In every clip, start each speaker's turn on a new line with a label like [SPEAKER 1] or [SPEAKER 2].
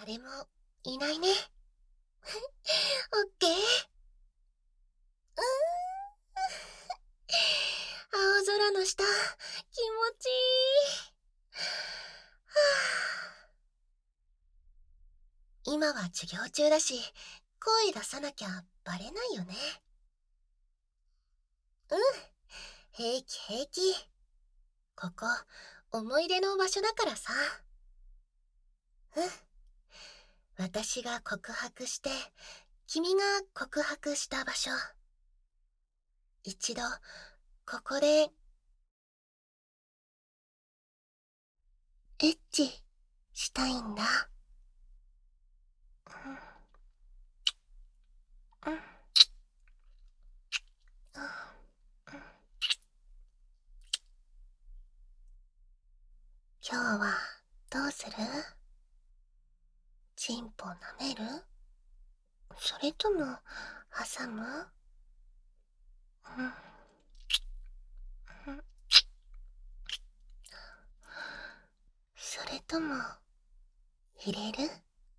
[SPEAKER 1] 誰もいないね。オッケー。青空の下、気持ちいい。今は授業中だし、声出さなきゃバレないよね。うん、平気平気。ここ、思い出の場所だからさ。うん。私が告白して、君が告白した場所。一度、ここで、エッチしたいんだ。うん、うん、今日はどうする？チンポ舐める？それとも挟む？うん、それとも入れる？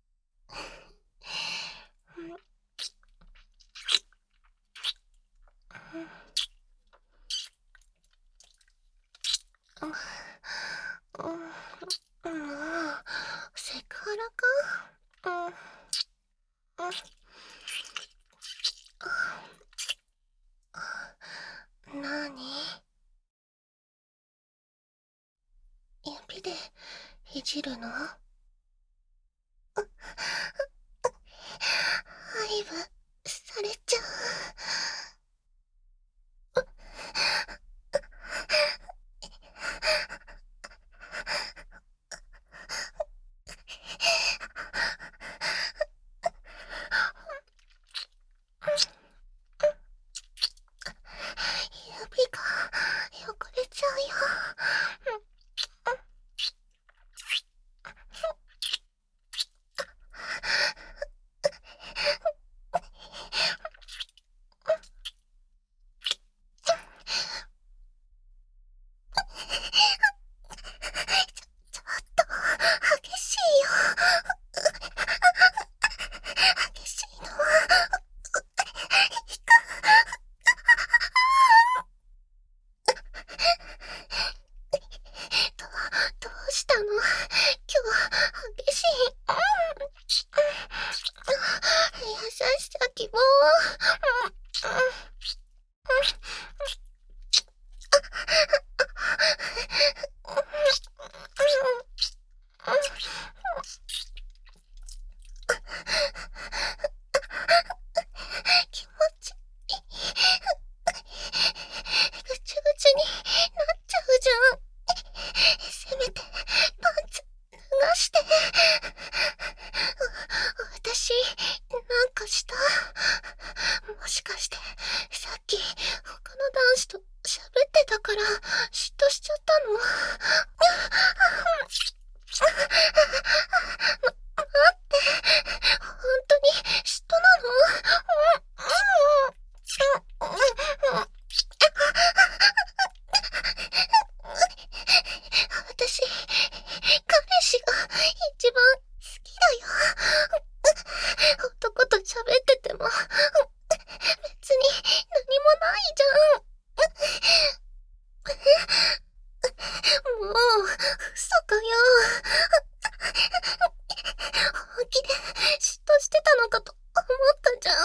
[SPEAKER 1] もうセクハラか？なに？指でいじるの？愛撫されちゃう。指が汚れちゃうよ。ちょっと激しいよ。激しいのはどうしたの？今日激しい。優しさ希望。気持ちいい。ぐちゅぐちゅになっちゃうじゃん。せめてパンツ脱がして。私なんかした？もしかしてさっき他の男子と喋ってたから嫉妬しちゃったの？待って、本当に嫉妬なの？私、彼氏が一番好きだよ。男と喋ってても別に何もないじゃん。もう嘘かよ。本気で嫉妬してたのかと思ったじゃん。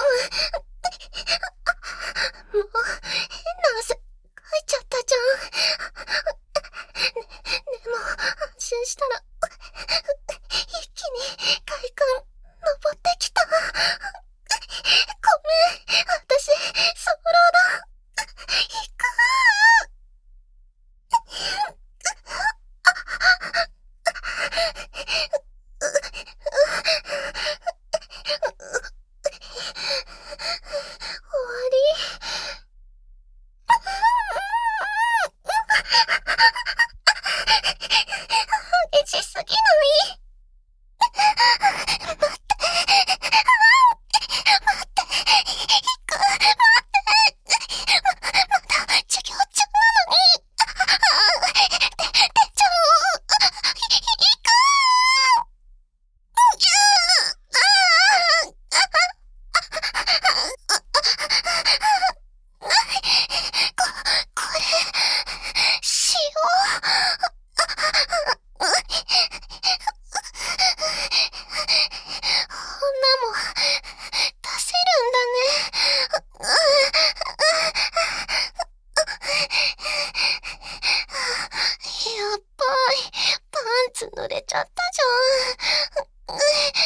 [SPEAKER 1] もう変な汗かいちゃったじゃん。でも安心したら一気に快感登ってきた。ごめん、私早漏だ。行く。終わり？激しすぎない？待って。 じゃん。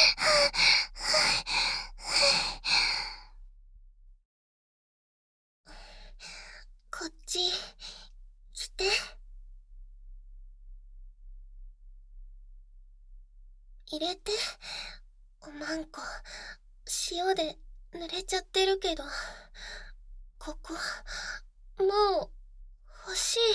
[SPEAKER 1] こっち来て。入れて。おまんこ塩で濡れちゃってるけど、ここもう欲しい。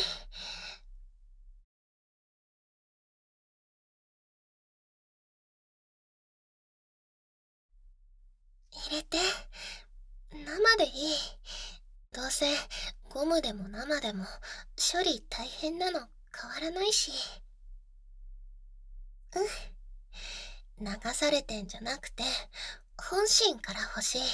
[SPEAKER 1] 入れて。生でいい。どうせゴムでも生でも処理大変なの変わらないし。流されてんじゃなくて本心から欲しい。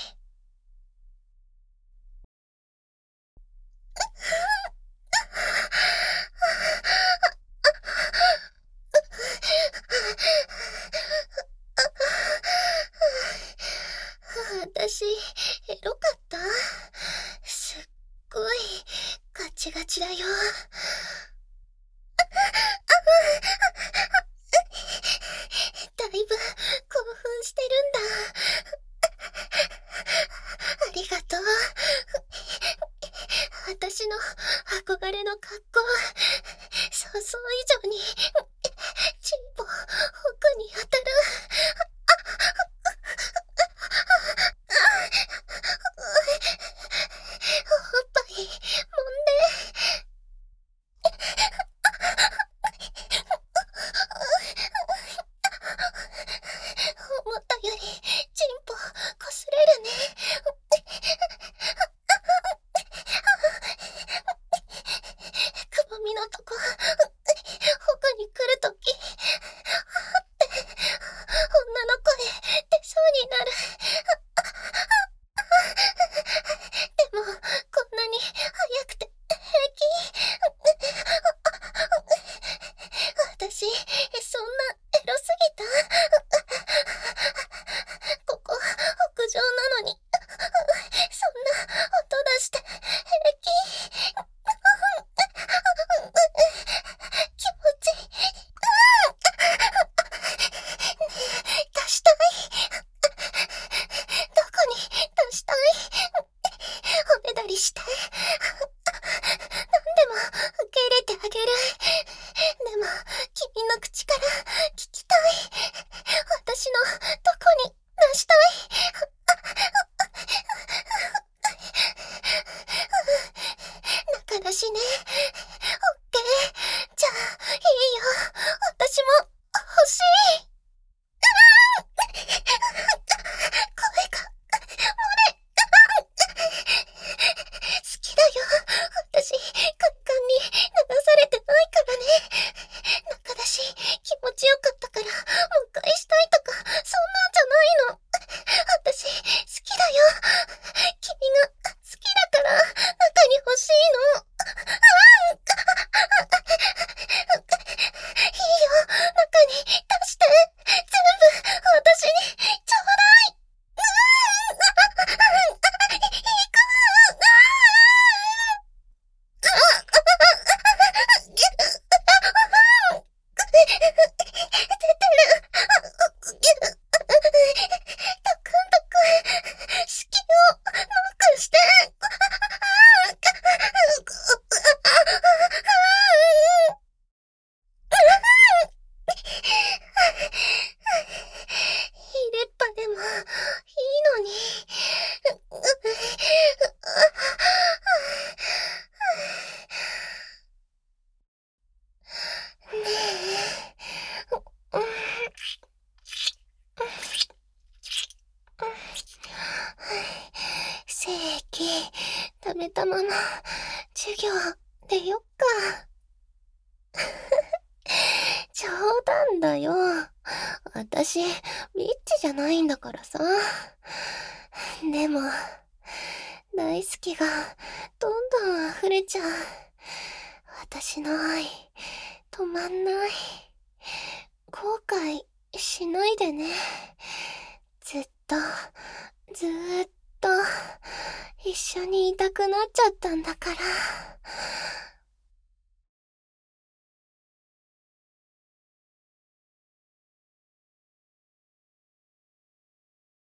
[SPEAKER 1] 私エロかった？すっごいガチガチだよ。だいぶ興奮してるんだ。ありがとう。私の憧れの格好、想像以上にチンポ奥に当たる。おっぱい揉んで。思ったよりチンポこすれるね。くぼみのとこ奥に来るときって女の声出そうになる。でもこんなに早くて平気。私そんなエロすぎた？ここ屋上なのにそんな音出して平気？気持ちいい。出したい。どこに出したい？おねだりして。何でも受け入れてあげる。でも君の口から聞きたい。私のどこに出したい？仲出しね。オッケー。じゃあいいよ。私も欲しい。声が漏れ。好きだよ。私快感に流されてないからね。仲だし気持ちよかったからもう一回したいとかそんなんじゃないの。私好きだよ。君が好きだから中に欲しいの。いいよ。中に出して。全部私にちょうだい。行く。出てる。ドクンドクン。隙をノックして。入れっぱでもいいのに。ねえ。精液溜めたまま授業出よっか。冗談だよ。私ビッチじゃないんだからさ。でも大好きがどんどん溢れちゃう。私の愛止まんない。後悔しないでね。ずっとずーっと一緒にいたくなっちゃったんだから。